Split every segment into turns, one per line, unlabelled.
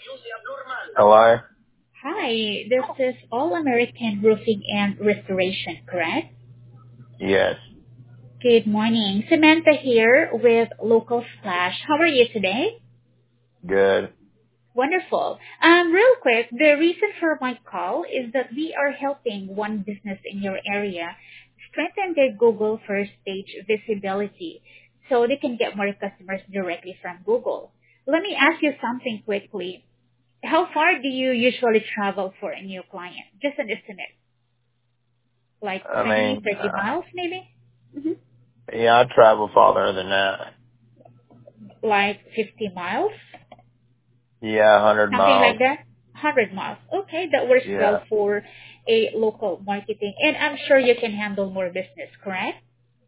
Hello?
Hi, this is All American Roofing and Restoration, correct?
Yes.
Good morning. Samantha here with Local Splash. How are you today?
Good.
Wonderful. Real quick, the reason for my call is that we are helping one business in your area strengthen their Google first page visibility so they can get more customers directly from Google. Let me ask you something quickly. How far do you usually travel for a new client? Just an estimate. Like
I
20,
mean,
30 miles maybe?
yeah, I travel farther than that.
Like 50 miles?
Yeah, 100
Something
miles.
like that? 100 miles. Okay, that works well
Yeah.
for a local marketing. And I'm sure you can handle more business, correct?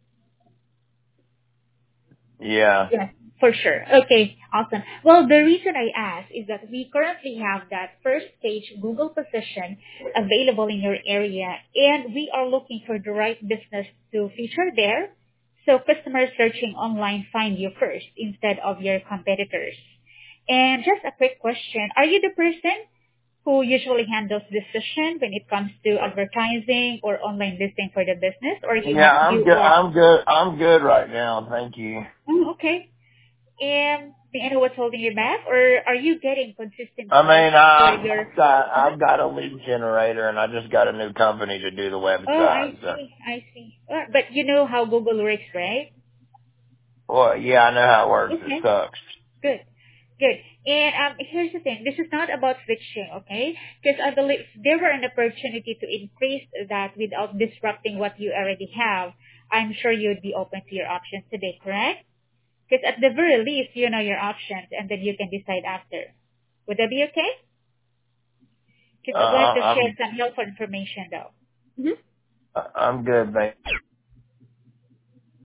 Yeah.
Yes, for sure. Okay, awesome. Well, the reason I ask is that we currently have that first page Google position available in your area, and we are looking for the right business to feature there so customers searching online find you first instead of your competitors. And just a quick question. Are you the person who usually handles decision when it comes to advertising or online listing for the business, or
Yeah, I'm
you
good.
are?
I'm good. I'm good right now. Thank you.
Oh, okay. And may I know what's holding you back, or are you getting consistent
I
calls
mean,
for your? Uh-huh.
I've got a lead generator and I just got a new company to do the
Oh, I
website. So,
see. I see. But you know how Google works, right?
well, yeah, I know how it works. It
Okay.
sucks.
Good. Good. And here's the thing. This is not about switching, okay? Because I believe there were an opportunity to increase that without disrupting what you already have. I'm sure you'd be open to your options today, correct? Because at the very least, you know your options, and then you can decide after. Would that be okay? Because I'm going to share
I'm,
some helpful information, though. Mm-hmm.
I'm good, man.